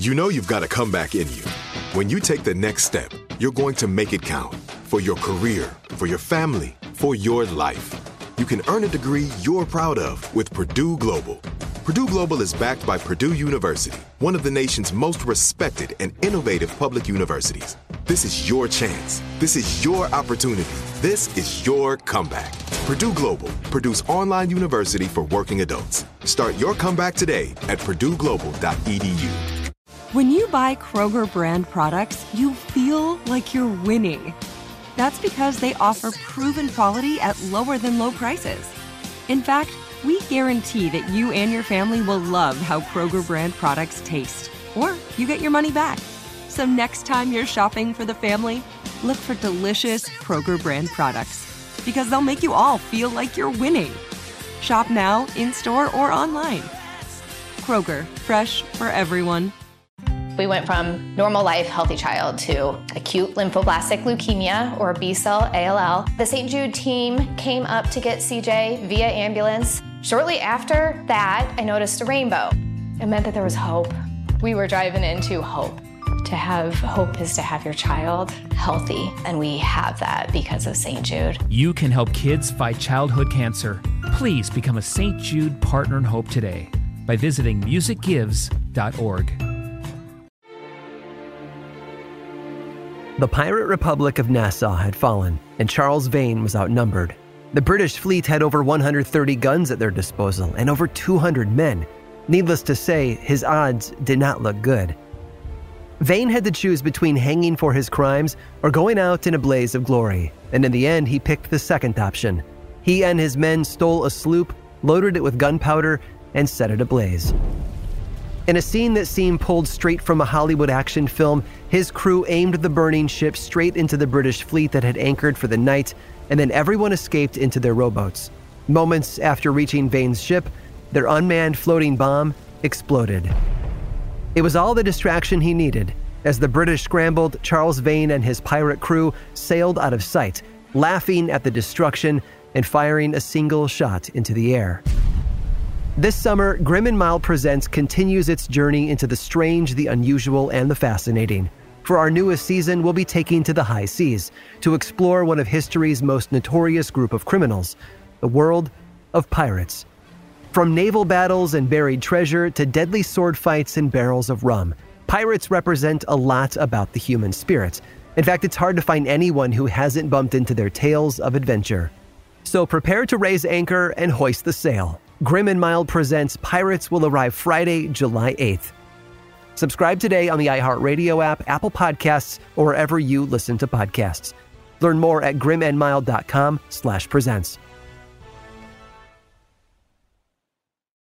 You know you've got a comeback in you. When you take the next step, you're going to make it count. For your career, for your family, for your life. You can earn a degree you're proud of with Purdue Global. Purdue Global is backed by Purdue University, one of the nation's most respected and innovative public universities. This is your chance. This is your opportunity. This is your comeback. Purdue Global, Purdue's online university for working adults. Start your comeback today at purdueglobal.edu. When you buy Kroger brand products, you feel like you're winning. That's because they offer proven quality at lower than low prices. In fact, we guarantee that you and your family will love how Kroger brand products taste, or you get your money back. So next time you're shopping for the family, look for delicious Kroger brand products, because they'll make you all feel like you're winning. Shop now, in-store, or online. Kroger, fresh for everyone. We went from normal life, healthy child to acute lymphoblastic leukemia, or B-cell ALL. The St. Jude team came up to get CJ via ambulance. Shortly after that, I noticed a rainbow. It meant that there was hope. We were driving into hope. To have hope is to have your child healthy, and we have that because of St. Jude. You can help kids fight childhood cancer. Please become a St. Jude Partner in Hope today by visiting musicgives.org. The pirate Republic of Nassau had fallen, and Charles Vane was outnumbered. The British fleet had over 130 guns at their disposal and over 200 men. Needless to say, his odds did not look good. Vane had to choose between hanging for his crimes or going out in a blaze of glory, and in the end, he picked the second option. He and his men stole a sloop, loaded it with gunpowder, and set it ablaze. In a scene that seemed pulled straight from a Hollywood action film, his crew aimed the burning ship straight into the British fleet that had anchored for the night, and then everyone escaped into their rowboats. Moments after reaching Vane's ship, their unmanned floating bomb exploded. It was all the distraction he needed. As the British scrambled, Charles Vane and his pirate crew sailed out of sight, laughing at the destruction and firing a single shot into the air. This summer, Grim and Mild Presents continues its journey into the strange, the unusual, and the fascinating. For our newest season, we'll be taking to the high seas to explore one of history's most notorious group of criminals, the world of pirates. From naval battles and buried treasure to deadly sword fights and barrels of rum, pirates represent a lot about the human spirit. In fact, it's hard to find anyone who hasn't bumped into their tales of adventure. So prepare to raise anchor and hoist the sail. Grim and Mild Presents Pirates will arrive Friday, July 8th. Subscribe today on the iHeartRadio app, Apple Podcasts, or wherever you listen to podcasts. Learn more at grimandmild.com/presents.